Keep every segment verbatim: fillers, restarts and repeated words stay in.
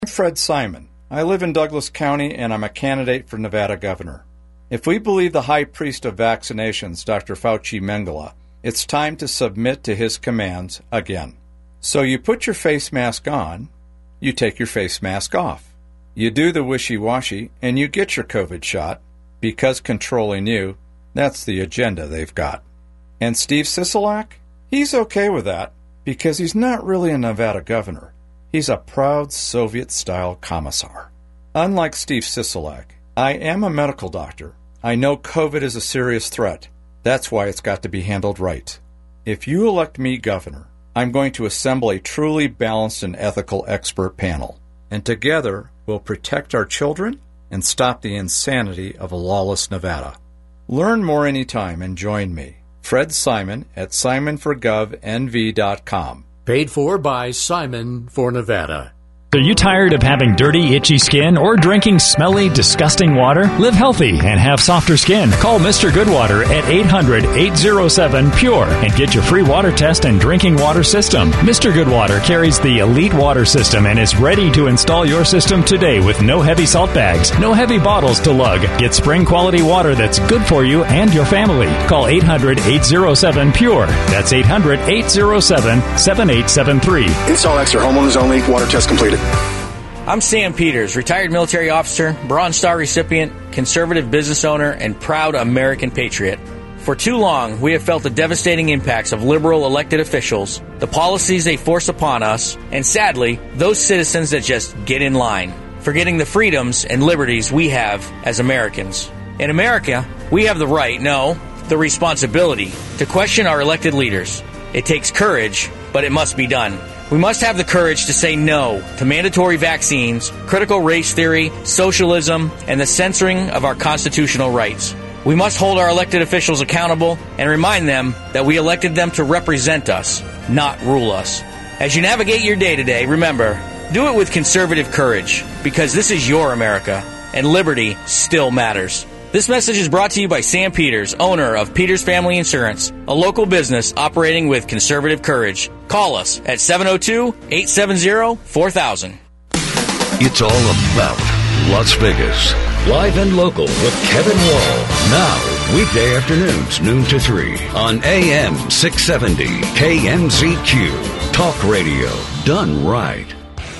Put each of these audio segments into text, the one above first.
I'm Fred Simon. I live in Douglas County, and I'm a candidate for Nevada governor. If we believe the high priest of vaccinations, Doctor Fauci Mengele, it's time to submit to his commands again. So you put your face mask on, you take your face mask off. You do the wishy-washy, and you get your COVID shot, because controlling you, that's the agenda they've got. And Steve Sisolak? He's okay with that, because he's not really a Nevada governor. He's a proud Soviet-style commissar. Unlike Steve Sisolak, I am a medical doctor. I know COVID is a serious threat. That's why it's got to be handled right. If you elect me governor, I'm going to assemble a truly balanced and ethical expert panel. And together, we'll protect our children and stop the insanity of a lawless Nevada. Learn more anytime and join me, Fred Simon, at simon for gov n v dot com. Paid for by Simon for Nevada. Are you tired of having dirty, itchy skin or drinking smelly, disgusting water? Live healthy and have softer skin. Call Mister Goodwater at eight hundred, eight oh seven, P U R E and get your free water test and drinking water system. Mister Goodwater carries the Elite Water System and is ready to install your system today with no heavy salt bags, no heavy bottles to lug. Get spring quality water that's good for you and your family. Call eight hundred, eight oh seven, P U R E. That's eight hundred, eight oh seven, seven eight seven three. Install extra, homeowners only, water test completed. I'm Sam Peters, retired military officer, Bronze Star recipient, conservative business owner, and proud American patriot. For too long, we have felt the devastating impacts of liberal elected officials, the policies they force upon us, and sadly, those citizens that just get in line, forgetting the freedoms and liberties we have as Americans. In America, we have the right, no, the responsibility, to question our elected leaders. It takes courage, but it must be done. We must have the courage to say no to mandatory vaccines, critical race theory, socialism, and the censoring of our constitutional rights. We must hold our elected officials accountable and remind them that we elected them to represent us, not rule us. As you navigate your day to day, remember, do it with conservative courage, because this is your America, and liberty still matters. This message is brought to you by Sam Peters, owner of Peters Family Insurance, a local business operating with conservative courage. Call us at seven oh two, eight seven oh, four thousand. It's all about Las Vegas. Live and local with Kevin Wall. Now, weekday afternoons, noon to three on A M six seventy K M Z Q. Talk radio done right.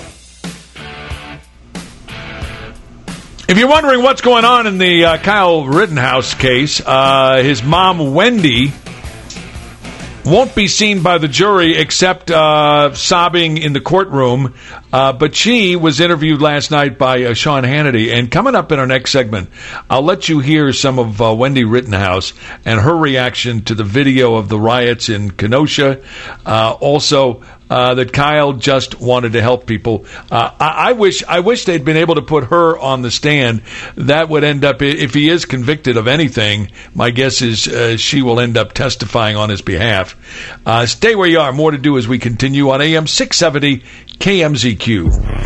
If you're wondering what's going on in the uh, Kyle Rittenhouse case, uh, his mom, Wendy, won't be seen by the jury except uh, sobbing in the courtroom. Uh, but she was interviewed last night by uh, Sean Hannity. And coming up in our next segment, I'll let you hear some of uh, Wendy Rittenhouse and her reaction to the video of the riots in Kenosha. Uh, also, Uh, that Kyle just wanted to help people. Uh, I, I wish I wish they'd been able to put her on the stand. That would end up, if he is convicted of anything, my guess is uh, she will end up testifying on his behalf. Uh, stay where you are. More to do as we continue on A M six seventy K M Z Q.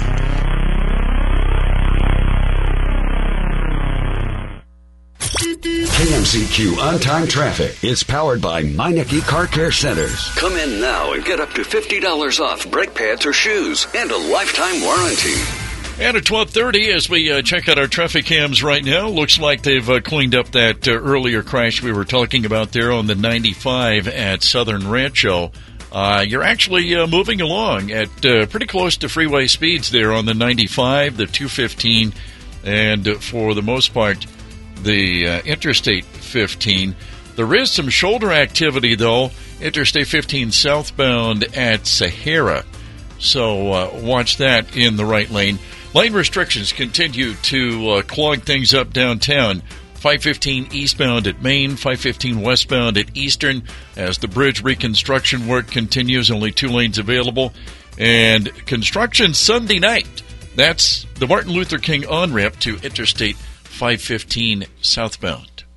K M Z Q On-Time Traffic is powered by Meineke Car Care Centers. Come in now and get up to fifty dollars off brake pads or shoes and a lifetime warranty. And at twelve thirty, as we uh, check out our traffic cams right now, looks like they've uh, cleaned up that uh, earlier crash we were talking about there on the ninety-five at Southern Rancho. Uh, you're actually uh, moving along at uh, pretty close to freeway speeds there on the ninety-five, the two fifteen, and uh, for the most part, the uh, Interstate fifteen. There is some shoulder activity, though, Interstate fifteen southbound at Sahara. So uh, watch that in the right lane. Lane restrictions continue to uh, clog things up downtown. five fifteen eastbound at Main, five fifteen westbound at Eastern. As the bridge reconstruction work continues, only two lanes available. And construction Sunday night. That's the Martin Luther King on-ramp to Interstate five fifteen southbound.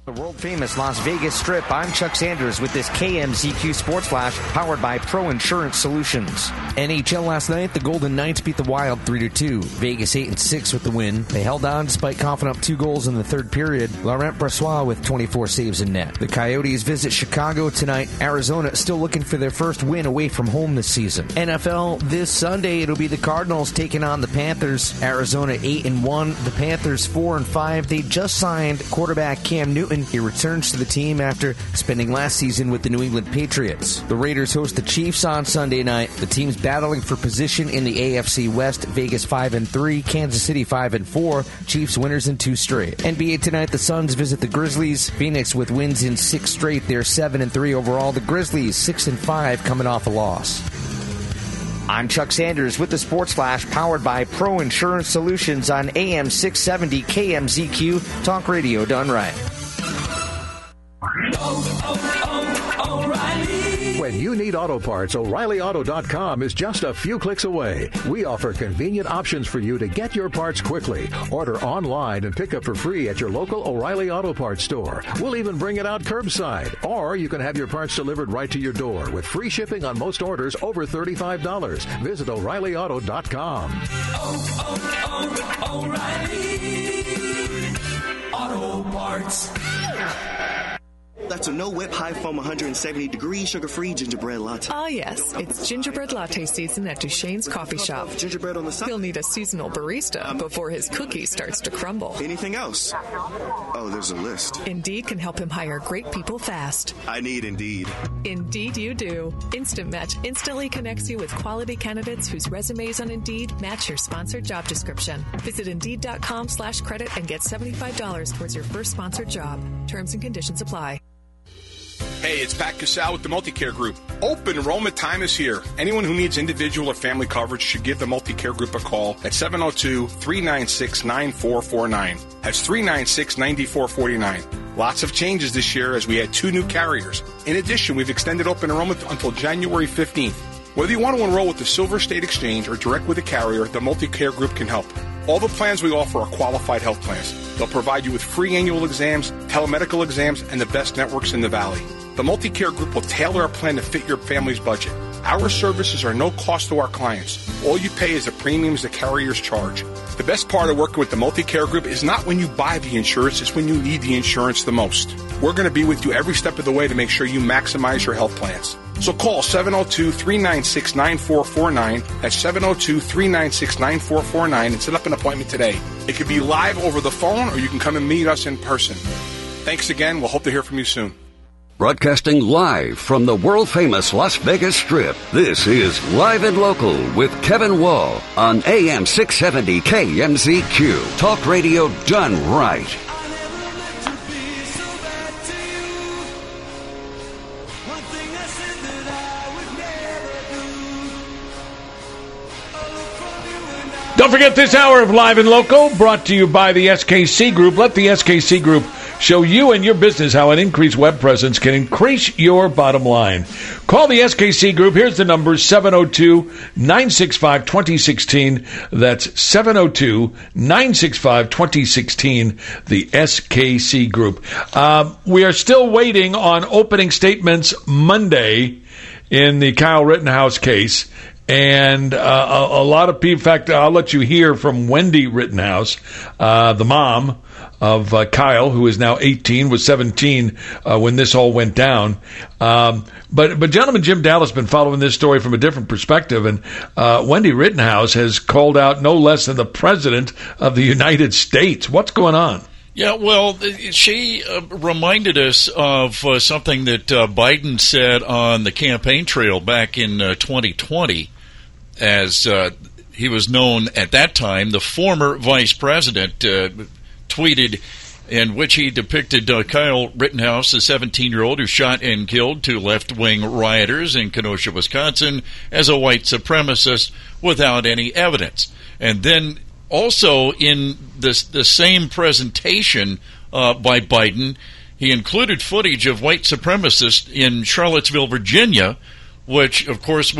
The world-famous Las Vegas Strip, I'm Chuck Sanders with this K M Z Q Sports Flash powered by Pro Insurance Solutions. N H L last night, the Golden Knights beat the Wild three to two. Vegas eight and six with the win. They held on despite coughing up two goals in the third period. Laurent Brossoit with twenty-four saves in net. The Coyotes visit Chicago tonight. Arizona still looking for their first win away from home this season. N F L this Sunday, it'll be the Cardinals taking on the Panthers. Arizona eight and one, the Panthers four and five. They just signed quarterback Cam Newton. He returns to the team after spending last season with the New England Patriots. The Raiders host the Chiefs on Sunday night. The team's battling for position in the A F C West. Vegas five and three, Kansas City five and four. Chiefs winners in two straight. N B A tonight, the Suns visit the Grizzlies. Phoenix with wins in six straight. They're seven and three overall. The Grizzlies six and five, coming off a loss. I'm Chuck Sanders with the Sports Flash, powered by Pro Insurance Solutions on A M six seventy K M Z Q. Talk radio done right. When you need auto parts, O'Reilly Auto dot com is just a few clicks away. We offer convenient options for you to get your parts quickly. Order online and pick up for free at your local O'Reilly Auto Parts store. We'll even bring it out curbside. Or you can have your parts delivered right to your door with free shipping on most orders over thirty-five dollars. Visit O'Reilly Auto dot com. Oh, oh, oh, O'Reilly Auto Parts. That's a no-whip, high-foam, one hundred seventy degree sugar-free gingerbread latte. Ah, yes. It's gingerbread latte season at Duchesne's Coffee Shop. Gingerbread on the side. He'll need a seasonal barista um, before his cookie starts to crumble. Anything else? Oh, there's a list. Indeed can help him hire great people fast. I need Indeed. Indeed you do. Instant Match instantly connects you with quality candidates whose resumes on Indeed match your sponsored job description. Visit Indeed.com slash credit and get seventy-five dollars towards your first sponsored job. Terms and conditions apply. Hey, it's Pat Casal with the Multicare Group. Open enrollment time is here. Anyone who needs individual or family coverage should give the Multicare Group a call at seven oh two, three nine six, nine four four nine. That's three nine six, nine four four nine. Lots of changes this year as we add two new carriers. In addition, we've extended open enrollment until January fifteenth. Whether you want to enroll with the Silver State Exchange or direct with a carrier, the Multicare Group can help. All the plans we offer are qualified health plans. They'll provide you with free annual exams, telemedical exams, and the best networks in the Valley. The Multicare Group will tailor a plan to fit your family's budget. Our services are no cost to our clients. All you pay is the premiums the carriers charge. The best part of working with the Multicare Group is not when you buy the insurance, it's when you need the insurance the most. We're going to be with you every step of the way to make sure you maximize your health plans. So call seven oh two, three nine six, nine four four nine. That's seven oh two, three nine six, nine four four nine and set up an appointment today. It could be live over the phone or you can come and meet us in person. Thanks again. We'll hope to hear from you soon. Broadcasting live from the world-famous Las Vegas Strip, this is Live and Local with Kevin Wall on A M six seventy K M Z Q. Talk radio done right. Don't forget this hour of Live and Local, brought to you by the S K C Group. Let the S K C Group show you and your business how an increased web presence can increase your bottom line. Call the S K C Group. Here's the number, seven oh two, nine six five, two oh one six. That's seven oh two, nine six five, two oh one six, the S K C Group. Uh, we are still waiting on opening statements Monday in the Kyle Rittenhouse case. And uh, a, a lot of people, in fact, I'll let you hear from Wendy Rittenhouse, uh, the mom of uh, Kyle, who is now eighteen, was seventeen uh, when this all went down. Um, but, but gentleman Jim Dallas has been following this story from a different perspective, and uh, Wendy Rittenhouse has called out no less than the President of the United States. What's going on? Yeah, well, she uh, reminded us of uh, something that uh, Biden said on the campaign trail back in uh, twenty twenty. As uh, he was known at that time, the former vice president uh, tweeted in which he depicted uh, Kyle Rittenhouse, a seventeen-year-old who shot and killed two left-wing rioters in Kenosha, Wisconsin, as a white supremacist without any evidence. And then also in this, the same presentation uh, by Biden, he included footage of white supremacists in Charlottesville, Virginia, which, of course, we all remember. He falsely accused Trump of calling very fine people,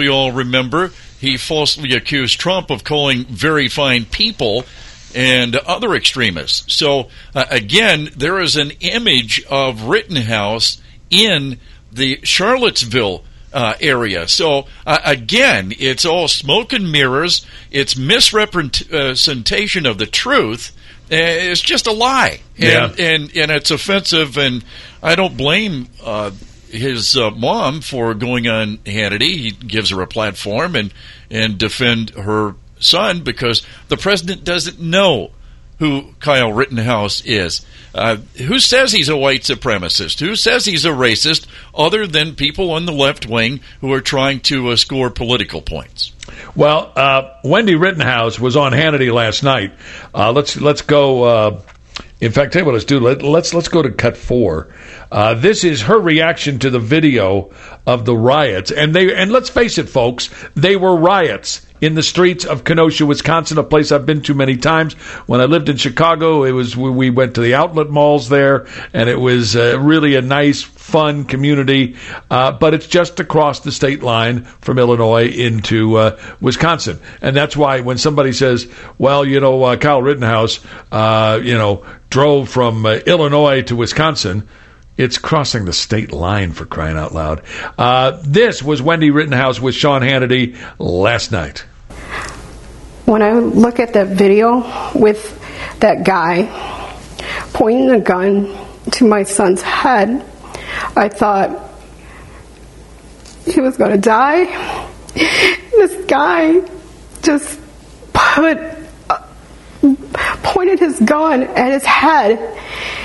and other extremists. So, uh, again, there is an image of Rittenhouse in the Charlottesville uh, area. So, uh, again, it's all smoke and mirrors. It's misrepresentation of the truth. It's just a lie. Yeah. And, and, and it's offensive, and I don't blame uh, his uh, mom for going on Hannity. He gives her a platform and, and defend her son because the president doesn't know who Kyle Rittenhouse is. Uh, who says he's a white supremacist? Who says he's a racist other than people on the left wing who are trying to uh, score political points? Well, uh, Wendy Rittenhouse was on Hannity last night. Uh, let's let's go. Uh, in fact, tell you what let's do. Let, let's let's go to cut four. Uh, this is her reaction to the video of the riots, and they and let's face it, folks, they were riots in the streets of Kenosha, Wisconsin, a place I've been to many times. When I lived in Chicago, it was we went to the outlet malls there, and it was uh, really a nice, fun community. Uh, but it's just across the state line from Illinois into uh, Wisconsin, and that's why when somebody says, "Well, you know, uh, Kyle Rittenhouse, uh, you know, drove from uh, Illinois to Wisconsin," it's crossing the state line, for crying out loud. Uh, this was Wendy Rittenhouse with Sean Hannity last night. When I look at that video with that guy pointing a gun to my son's head, I thought he was going to die. This guy just put uh, pointed his gun at his head.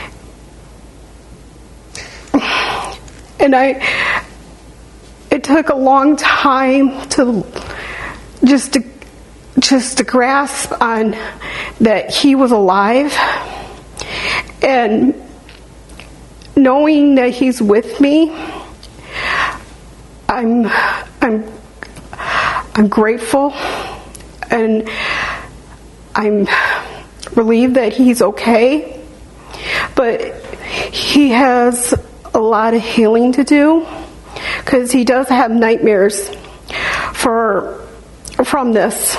And I, it took a long time to just to just to grasp on that he was alive, and knowing that he's with me, I'm I'm I'm grateful, and I'm relieved that he's okay, but he has a lot of healing to do because he does have nightmares for from this.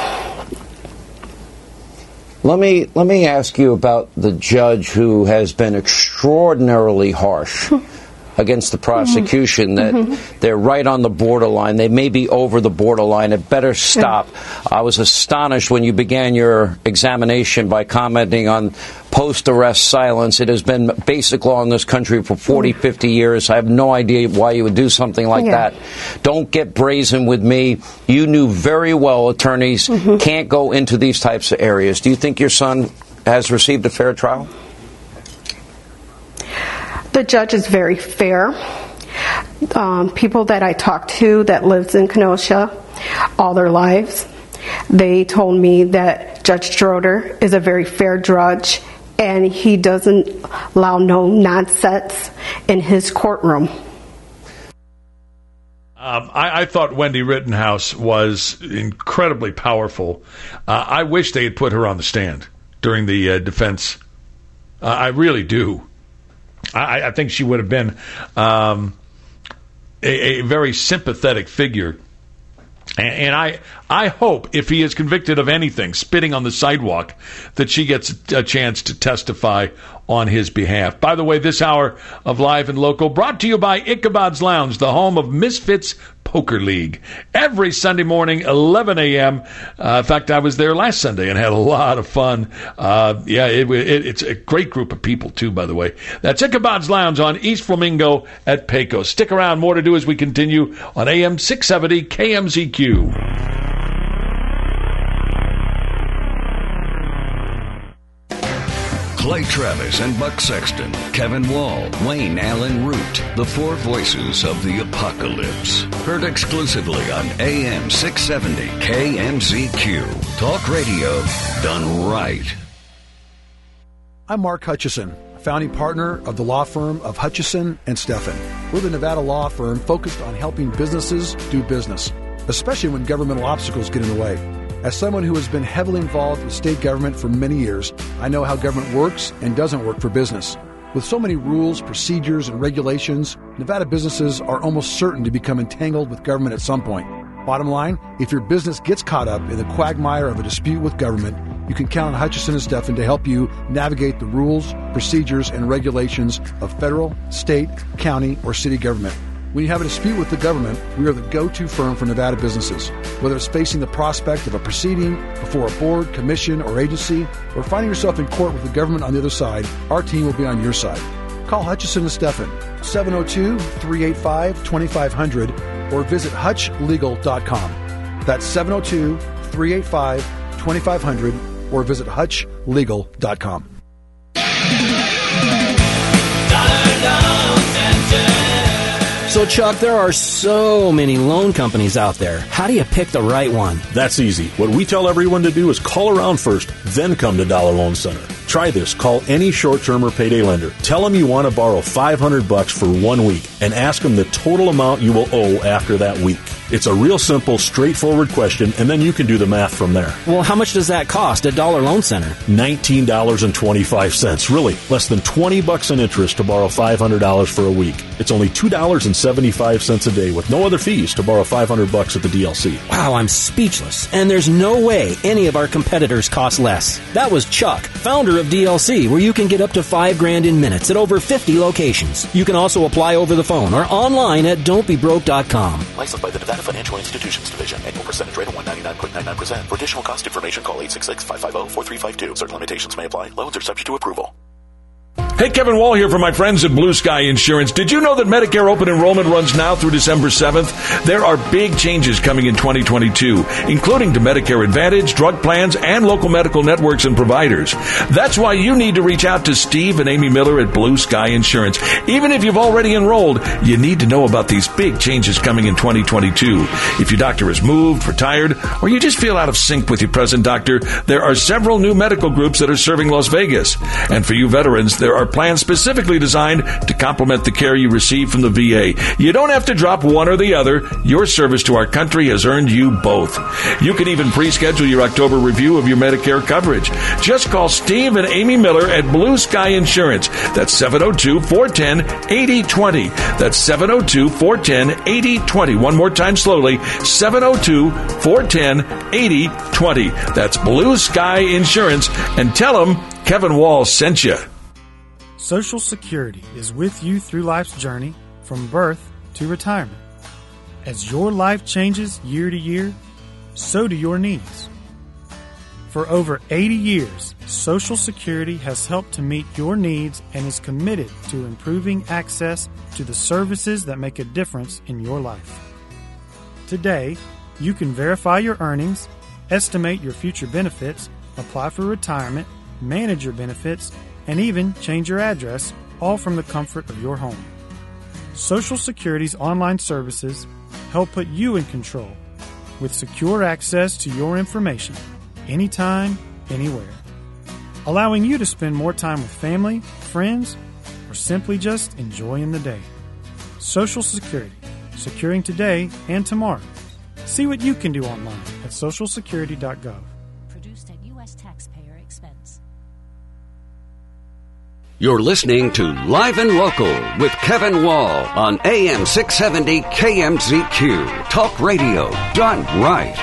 Let me let me ask you about the judge who has been extraordinarily harsh against the prosecution, that mm-hmm. they're right on the borderline. They may be over the borderline. It better stop. Yeah. I was astonished when you began your examination by commenting on post-arrest silence. It has been basic law in this country for forty, fifty years. I have no idea why you would do something like yeah. that. Don't get brazen with me. You knew very well attorneys mm-hmm. can't go into these types of areas. Do you think your son has received a fair trial? The judge is very fair. Um, people that I talked to that lives in Kenosha all their lives, they told me that Judge Schroeder is a very fair judge, and he doesn't allow no nonsense in his courtroom. Um, I, I thought Wendy Rittenhouse was incredibly powerful. Uh, I wish they had put her on the stand during the uh, defense. Uh, I really do. I, I think she would have been um, a, a very sympathetic figure. And, and I I hope if he is convicted of anything, spitting on the sidewalk, that she gets a chance to testify on his behalf. By the way, this hour of Live and Local brought to you by Ichabod's Lounge, the home of Misfits Poker League. Every Sunday morning, eleven a.m. Uh, in fact, I was there last Sunday and had a lot of fun. Uh, yeah, it, it, it's a great group of people, too, by the way. That's Ichabod's Lounge on East Flamingo at Pecos. Stick around. More to do as we continue on A M six seventy K M Z Q. Clay Travis and Buck Sexton, Kevin Wall, Wayne Allen Root, the four voices of the apocalypse. Heard exclusively on A M six seventy K M Z Q. Talk radio done right. I'm Mark Hutchison, founding partner of the law firm of Hutchison and Steffen. We're the Nevada law firm focused on helping businesses do business, especially when governmental obstacles get in the way. As someone who has been heavily involved with state government for many years, I know how government works and doesn't work for business. With so many rules, procedures, and regulations, Nevada businesses are almost certain to become entangled with government at some point. Bottom line, if your business gets caught up in the quagmire of a dispute with government, you can count on Hutchison and Steffen to help you navigate the rules, procedures, and regulations of federal, state, county, or city government. When you have a dispute with the government, we are the go-to firm for Nevada businesses. Whether it's facing the prospect of a proceeding before a board, commission, or agency, or finding yourself in court with the government on the other side, our team will be on your side. Call Hutchison and Steffen, seven oh two, three eight five, two five zero zero, or visit hutch legal dot com. That's seven oh two, three eight five, two five zero zero, or visit hutch legal dot com. So, Chuck, there are so many loan companies out there. How do you pick the right one? That's easy. What we tell everyone to do is call around first, then come to Dollar Loan Center. Try this. Call any short-term or payday lender. Tell them you want to borrow five hundred bucks for one week and ask them the total amount you will owe after that week. It's a real simple, straightforward question, and then you can do the math from there. Well, how much does that cost at Dollar Loan Center? nineteen dollars and twenty-five cents. Really, less than twenty bucks in interest to borrow five hundred dollars for a week. It's only two dollars and seventy-five cents a day with no other fees to borrow five hundred bucks at the D L C. Wow, I'm speechless. And there's no way any of our competitors cost less. That was Chuck, founder of D L C, where you can get up to five grand in minutes at over fifty locations. You can also apply over the phone or online at don't be broke dot com. Licensed by the Nevada Financial Institutions Division. Annual percentage rate of one ninety-nine point nine nine percent. For additional cost information, call eight six six, five five zero, four three five two. Certain limitations may apply. Loans are subject to approval. Hey, Kevin Wall here from my friends at Blue Sky Insurance. Did you know that Medicare open enrollment runs now through December seventh? There are big changes coming in twenty twenty-two, including to Medicare Advantage, drug plans, and local medical networks and providers. That's why you need to reach out to Steve and Amy Miller at Blue Sky Insurance. Even if you've already enrolled, you need to know about these big changes coming in twenty twenty-two. If your doctor has moved, retired, or you just feel out of sync with your present doctor, there are several new medical groups that are serving Las Vegas. And for you veterans, there are plans specifically designed to complement the care you receive from the V A. You don't have to drop one or the other. Your service to our country has earned you both. You can even pre-schedule your October review of your Medicare coverage. Just call Steve and Amy Miller at Blue Sky Insurance. That's seven oh two, four one zero, eight oh two oh. That's seven oh two, four one zero, eight oh two oh. One more time slowly. seven oh two, four one zero, eight oh two oh. That's Blue Sky Insurance. And tell them Kevin Wall sent you. Social Security is with you through life's journey from birth to retirement. As your life changes year to year, so do your needs. For over eighty years, Social Security has helped to meet your needs and is committed to improving access to the services that make a difference in your life. Today, you can verify your earnings, estimate your future benefits, apply for retirement, manage your benefits, and even change your address, all from the comfort of your home. Social Security's online services help put you in control with secure access to your information anytime, anywhere, allowing you to spend more time with family, friends, or simply just enjoying the day. Social Security, securing today and tomorrow. See what you can do online at social security dot gov. Produced at U S taxpayer expense. You're listening to Live and Local with Kevin Wall on A M six seventy K M Z Q. Talk radio done right.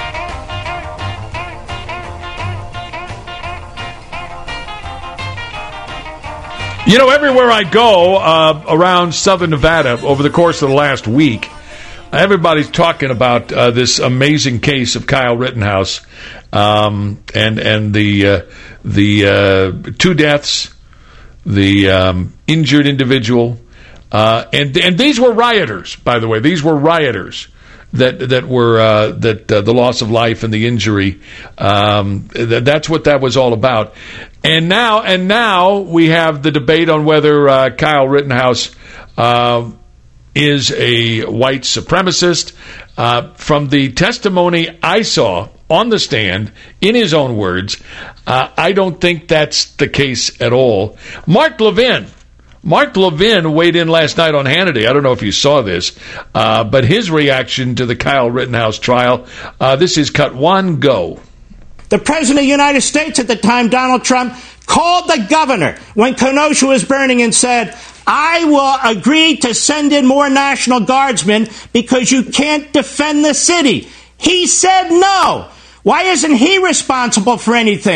You know, everywhere I go uh, around Southern Nevada over the course of the last week, everybody's talking about uh, this amazing case of Kyle Rittenhouse um, and and the uh, the uh, two deaths, the um, injured individual, uh, and and these were rioters, by the way. These were rioters that that were uh, that uh, the loss of life and the injury. Um, th- that's what that was all about. And now and now we have the debate on whether uh, Kyle Rittenhouse uh, is a white supremacist. Uh, from the testimony I saw on the stand, in his own words, uh, I don't think that's the case at all. Mark Levin. Mark Levin weighed in last night on Hannity. I don't know if you saw this, uh, but his reaction to the Kyle Rittenhouse trial, uh, this is cut one, go. The President of the United States at the time, Donald Trump, called the governor when Kenosha was burning and said, I will agree to send in more National Guardsmen because you can't defend the city. He said no. Why isn't he responsible for anything?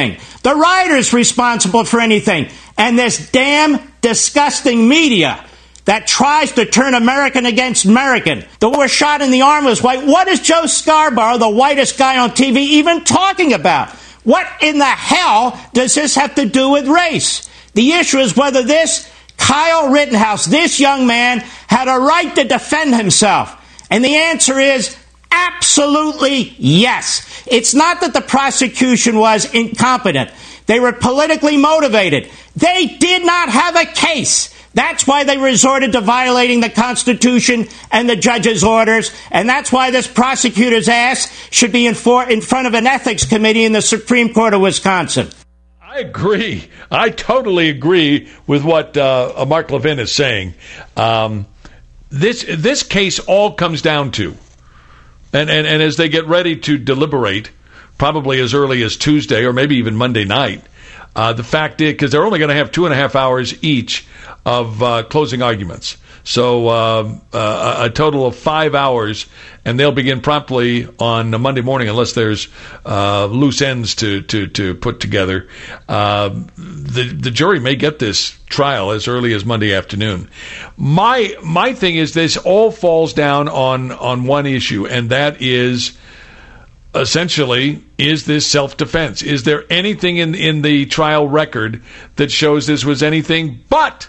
The writer's responsible for anything. And this damn disgusting media that tries to turn American against American. The war shot in the arm was white. What is Joe Scarborough, the whitest guy on T V, even talking about? What in the hell does this have to do with race? The issue is whether this Kyle Rittenhouse, this young man, had a right to defend himself. And the answer is absolutely yes. It's not that the prosecution was incompetent. They were politically motivated. They did not have a case. That's why they resorted to violating the Constitution and the judge's orders, and that's why this prosecutor's ass should be in, for, in front of an ethics committee in the Supreme Court of Wisconsin. I agree. I totally agree with what uh, Mark Levin is saying. Um, this this case all comes down to, and, and, and as they get ready to deliberate, probably as early as Tuesday or maybe even Monday night, uh, the fact is, because they're only going to have two and a half hours each of uh, closing arguments. So uh, uh, a total of five hours, and they'll begin promptly on a Monday morning unless there's uh, loose ends to, to, to put together. Uh, the the jury may get this trial as early as Monday afternoon. My my thing is this all falls down on, on one issue, and that is essentially, is this self-defense? Is there anything in, in the trial record that shows this was anything but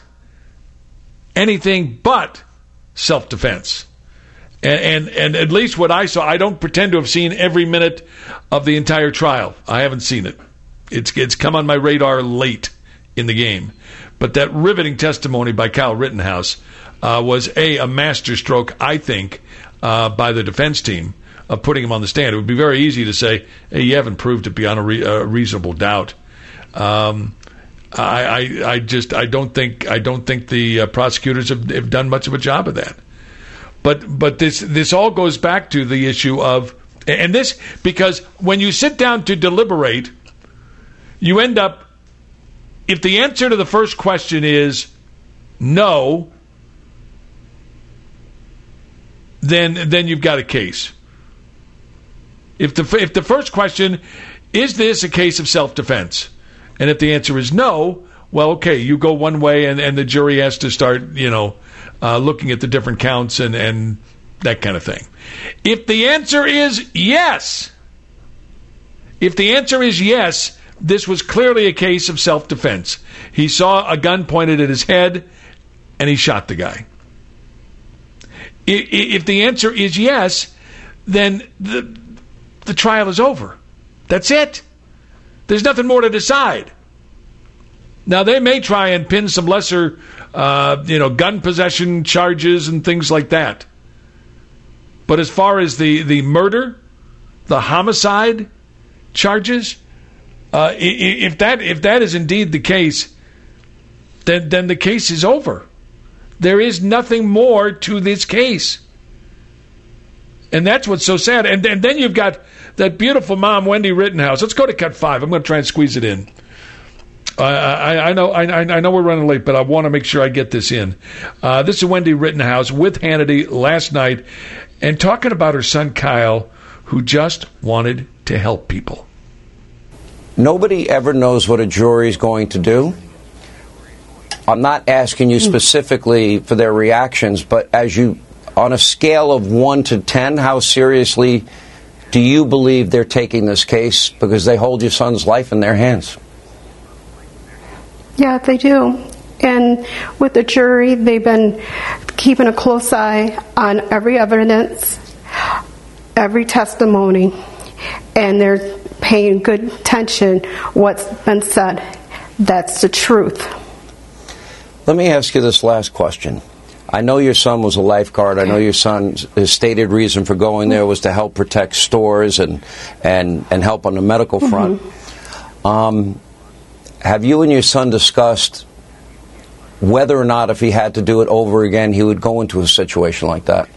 anything but self-defense? And, and and at least what I saw, I don't pretend to have seen every minute of the entire trial. I haven't seen it. It's it's come on my radar late in the game. But that riveting testimony by Kyle Rittenhouse uh, was, A, a masterstroke, I think, uh, by the defense team of putting him on the stand. It would be very easy to say, hey, you haven't proved it beyond a, re- a reasonable doubt. Um I, I, I just I don't think I don't think the uh, prosecutors have, have done much of a job of that. But but this this all goes back to the issue of, and this, because when you sit down to deliberate, you end up, if the answer to the first question is no, then then you've got a case. If the if the first question, is this a case of self-defense? And if the answer is no, well, okay, you go one way, and, and the jury has to start, you know, uh, looking at the different counts and, and that kind of thing. If the answer is yes, if the answer is yes, this was clearly a case of self-defense. He saw a gun pointed at his head, and he shot the guy. If the answer is yes, then the the trial is over. That's it. There's nothing more to decide. Now, they may try and pin some lesser, uh, you know, gun possession charges and things like that. But as far as the, the murder, the homicide charges, uh, if that if that is indeed the case, then then the case is over. There is nothing more to this case. And that's what's so sad. And, and then you've got that beautiful mom, Wendy Rittenhouse. Let's go to cut five. I'm going to try and squeeze it in. Uh, I, I know I, I know we're running late, but I want to make sure I get this in. Uh, this is Wendy Rittenhouse with Hannity last night, and talking about her son Kyle, who just wanted to help people. Nobody ever knows what a jury is going to do. I'm not asking you specifically for their reactions, but as you, on a scale of one to ten, how seriously do you believe they're taking this case, because they hold your son's life in their hands? Yeah, they do. And with the jury, they've been keeping a close eye on every evidence, every testimony, and they're paying good attention what's been said. That's the truth. Let me ask you this last question. I know your son was a lifeguard. I know your son's his stated reason for going there was to help protect stores and and, and help on the medical front. Mm-hmm. Um, have you and your son discussed whether or not, if he had to do it over again, he would go into a situation like that?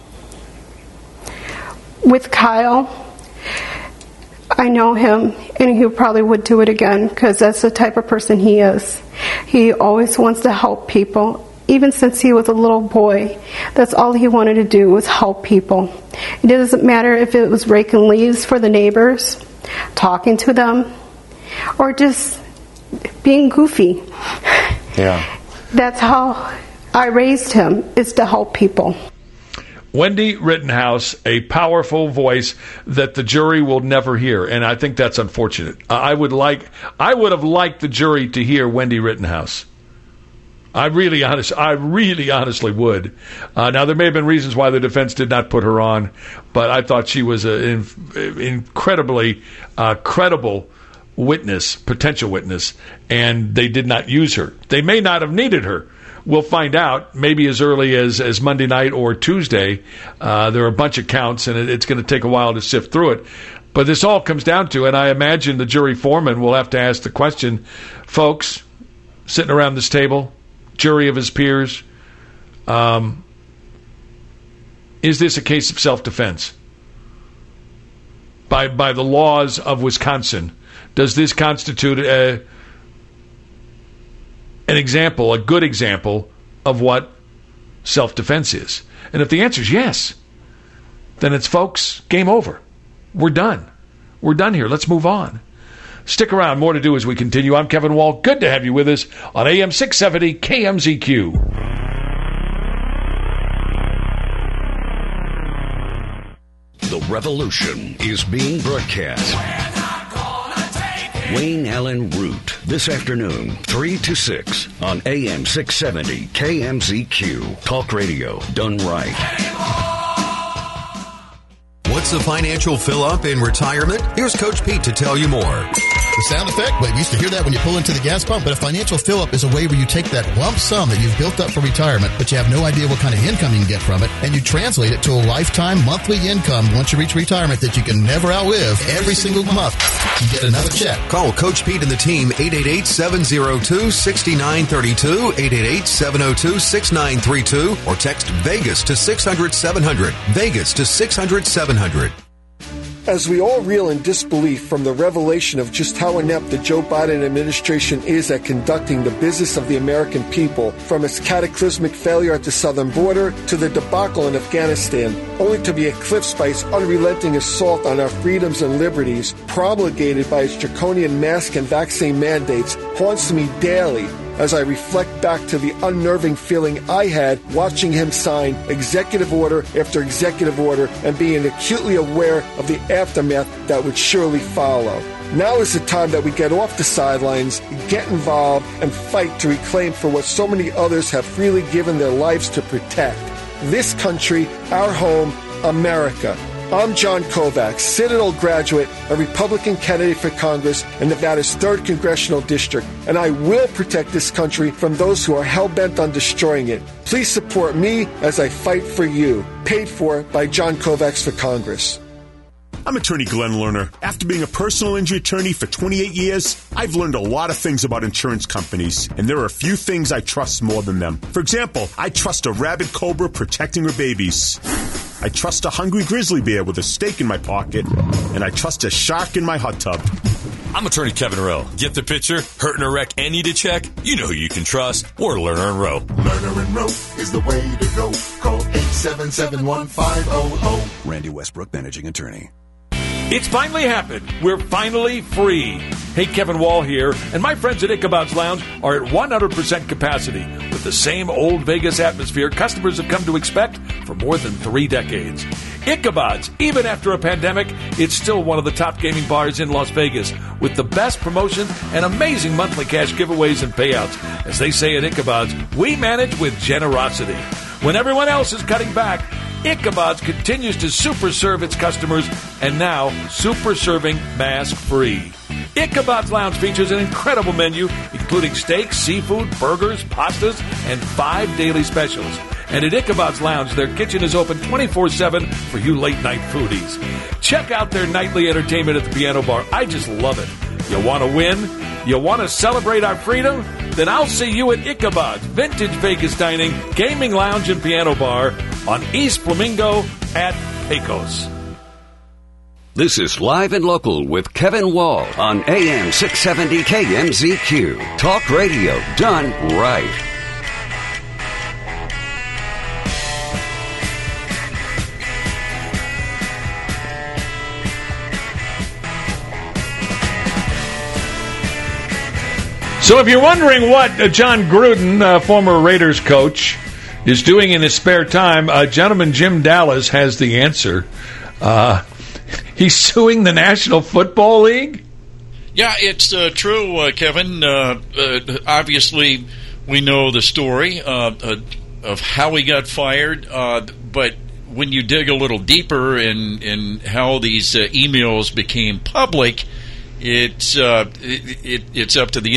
With Kyle, I know him, and he probably would do it again, because that's the type of person he is. He always wants to help people. Even since he was a little boy, that's all he wanted to do was help people. It doesn't matter if it was raking leaves for the neighbors, talking to them. or just being goofy. Yeah. That's how I raised him, is to help people. Wendy Rittenhouse, a powerful voice that the jury will never hear, and I think that's unfortunate. I would like, I would have liked the jury to hear Wendy Rittenhouse. I really, honest, I really, honestly would. Uh, now, there may have been reasons why the defense did not put her on, but I thought she was an incredibly uh, credible witness, potential witness, and they did not use her. They may not have needed her. We'll find out maybe as early as, as Monday night or Tuesday. Uh, there are a bunch of counts, and it, it's going to take a while to sift through it. But this all comes down to, and I imagine the jury foreman will have to ask the question, folks, sitting around this table, jury of his peers, um, is this a case of self-defense? By, by the laws of Wisconsin, does this constitute a... an example, a good example of what self-defense is? And if the answer is yes, then it's, folks, game over. We're done. We're done here. Let's move on. Stick around. More to do as we continue. I'm Kevin Wall. Good to have you with us on A M six seventy K M Z Q. The revolution is being broadcast. Wayne Allen Root, this afternoon, three to six on A M six seventy K M Z Q. Talk radio done right. What's the financial fill-up in retirement? Here's Coach Pete to tell you more. The sound effect? Well, you used to hear that when you pull into the gas pump, but a financial fill-up is a way where you take that lump sum that you've built up for retirement, but you have no idea what kind of income you can get from it, and you translate it to a lifetime monthly income once you reach retirement that you can never outlive every single month. You get another check. Call Coach Pete and the team, eight eight eight, seven oh two, six nine three two, eight eight eight, seven oh two, six nine three two, or text VEGAS to six hundred, seven hundred. VEGAS to six hundred, seven hundred. As we all reel in disbelief from the revelation of just how inept the Joe Biden administration is at conducting the business of the American people, from its cataclysmic failure at the southern border to the debacle in Afghanistan, only to be eclipsed by its unrelenting assault on our freedoms and liberties, promulgated by its draconian mask and vaccine mandates, haunts me daily as I reflect back to the unnerving feeling I had watching him sign executive order after executive order and being acutely aware of the aftermath that would surely follow. Now is the time that we get off the sidelines, get involved, and fight to reclaim for what so many others have freely given their lives to protect. This country, our home, America. I'm John Kovacs, Citadel graduate, a Republican candidate for Congress in Nevada's third Congressional District, and I will protect this country from those who are hell-bent on destroying it. Please support me as I fight for you. Paid for by John Kovacs for Congress. I'm attorney Glenn Lerner. After being a personal injury attorney for twenty-eight years, I've learned a lot of things about insurance companies, and there are a few things I trust more than them. For example, I trust a rabid cobra protecting her babies. I trust a hungry grizzly bear with a steak in my pocket, and I trust a shark in my hot tub. I'm attorney Kevin Rowe. Get the picture? Hurt in a wreck and need a check? You know who you can trust. We're Lerner and Rowe. Lerner and Rowe is the way to go. Call eight seven seven, one five zero zero. Randy Westbrook, managing attorney. It's finally happened. We're finally free. Hey, Kevin Wall here, and my friends at Ichabod's Lounge are at one hundred percent capacity with the same old Vegas atmosphere customers have come to expect for more than three decades. Ichabod's, even after a pandemic, it's still one of the top gaming bars in Las Vegas with the best promotions and amazing monthly cash giveaways and payouts. As they say at Ichabod's, we manage with generosity. When everyone else is cutting back, Ichabod's continues to super serve its customers, and now super serving mask-free. Ichabod's Lounge features an incredible menu, including steaks, seafood, burgers, pastas, and five daily specials. And at Ichabod's Lounge, their kitchen is open twenty-four seven for you late-night foodies. Check out their nightly entertainment at the Piano Bar. I just love it. You want to win? You want to celebrate our freedom? Then I'll see you at Ichabod's Vintage Vegas Dining, Gaming Lounge, and Piano Bar on East Flamingo at Pecos. This is Live and Local with Kevin Wall on A M six seventy K M Z Q. Talk radio done right. So if you're wondering what uh, John Gruden, uh, former Raiders coach, is doing in his spare time, uh, gentleman Jim Dallas has the answer. Uh, he's suing the National Football League? Yeah, it's uh, true, uh, Kevin. Uh, uh, obviously, we know the story uh, uh, of how he got fired, uh, but when you dig a little deeper in, in how these uh, emails became public, it's uh, it, it, it's up to the